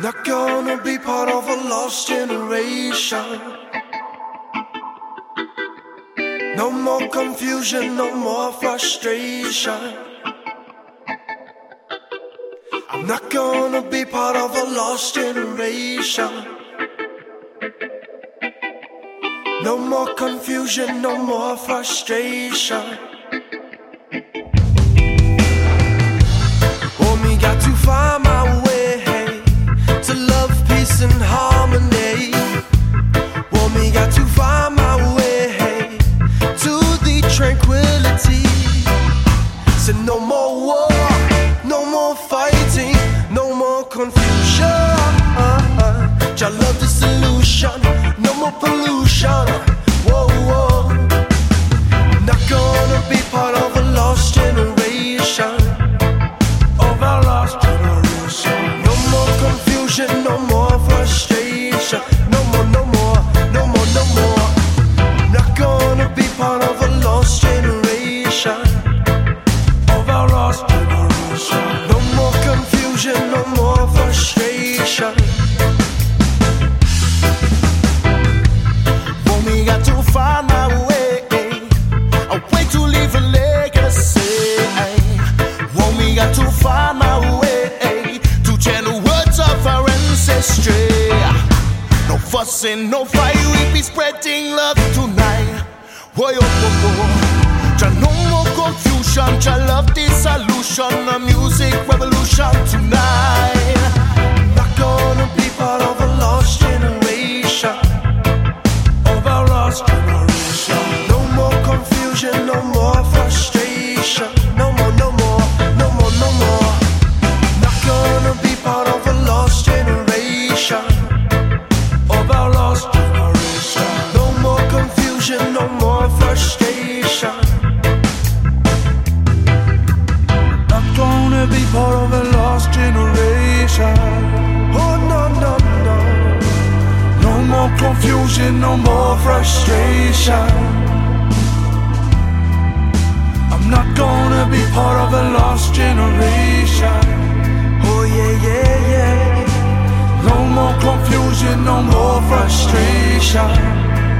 not gonna be part of a lost generation. No more confusion, no more frustration. I'm not gonna be part of a lost generation. No more confusion, no more frustration. Want me got to find my way to love, peace and harmony. Want me got to find my way to the tranquility. Said no more war, no more fighting, no more confusion. Jah love the solution, no more pollution. Whoa, whoa. Not gonna be part of a lost generation. Of a lost generation. No more confusion, no more frustration. No more, no more, no more, no more. Not gonna be part of a lost generation. Of a lost generation. No more confusion, no more frustration. Find my way, a way to leave a legacy. Want me got to find my way to channel words of our ancestry. No fussing, no fight, we be spreading love tonight. Whoa, whoa, whoa. Jah no more confusion, Jah love the solution, a music revolution tonight. Not gonna be part of a lost generation. Of our lost generation. No more confusion, no more frustration. No more, no more, no more, no more. Not gonna be part of a lost generation. Of our lost generation. No more confusion, no more frustration. Not gonna be part of a lost generation. Oh no, no, no. No more confusion, no more frustration. I'm not gonna be part of a lost generation. Oh yeah, yeah, yeah. No more confusion, no more frustration.